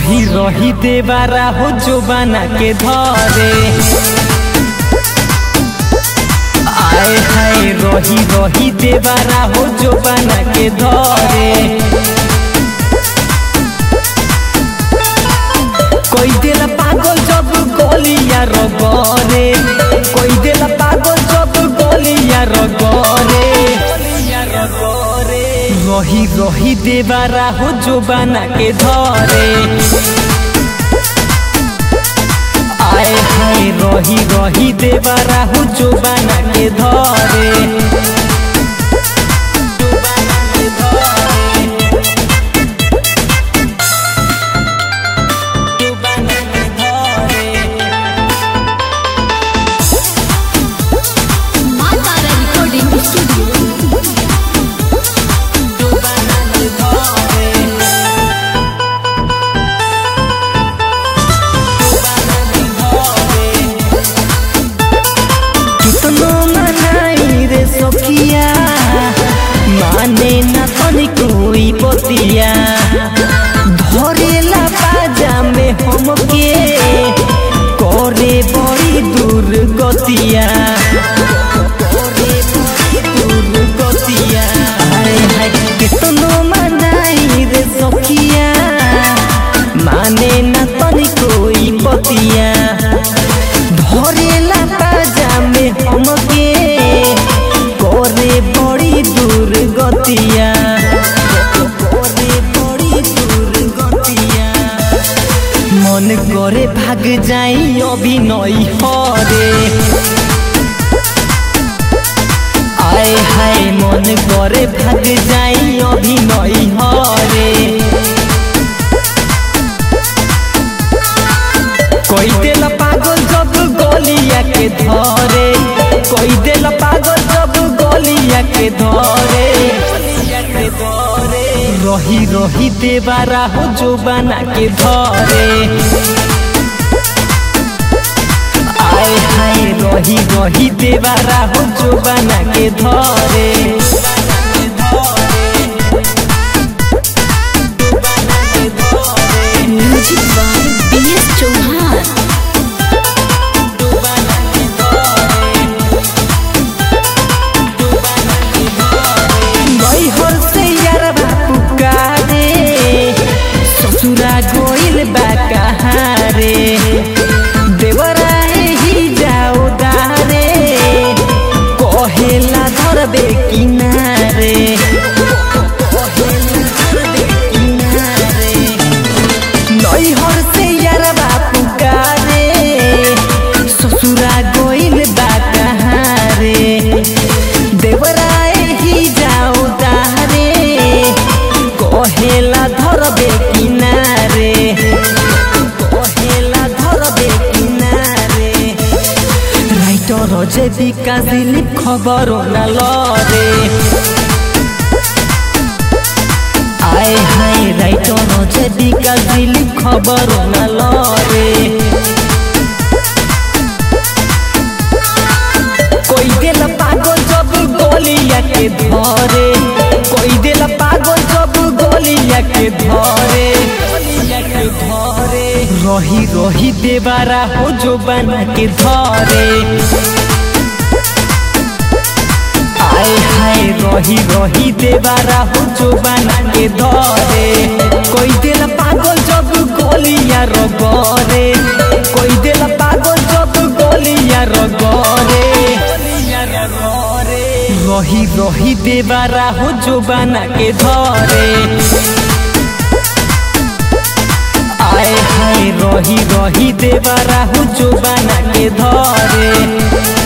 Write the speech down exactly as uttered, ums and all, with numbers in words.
रही रही देवारा हो जो बना के धरे आए हाय रही रही देवारा हो जो बना के धरे कोई दिल पागल जब गोलियां रगरे कोई दिल पागल जब गोलियां रगरे रही रही देवारा हो जो बना के धरे आए हाय रही रही देवारा हो जो बना के धरे माने ना तनी कोई बतिया धरेला बाजा में हमके करे बड़ी दूर गतिया दूर गतिया हाय हाय कितनो मनाई रे सखिया माने ना तनी कोई बतिया धरेला बाजा में हमके करे बड़ी दूर गतिया करे बड़ी दूर गतिया मन करे भाग जाई अभिनय हरे आए हाय मन करे भाग जाई अभिनय हरे कोई दिल पागल जब गोलिया के धरे कोई दिल पागल जब गोलिया के धरे रही रही देवारा हो जो बना के धरे आए हाय रही रही देवारा हो जो बना के धरे music by B S Chauhan. गोइल बाकारे देवरा ही जाओ दारे कहेला धरबे किनारे नैहर से यार बापू कारे ससुरा गोइल बाकारे देवरा ही जाओ दारे कहेला धरबे किनारे जे विकास दिलीप खबर ना लरे आए हाय राइटर जे विकास दिलीप खबर ना लरे कोई दिल पागल जब गोलिया के धरे कोई दिल पागल जब गोलिया के धरे रही रही देवारा हो जो बना के धरे आए हाय रही रही देवारा हो जो बना के धरे कोई दिल पागल जब गोलियां रगरे कोई दिल पागल जब गोलियां रगरे रही रही देवारा हो जो बना के धरे आए हाय रही रही देवारा हो जो बना के धरे।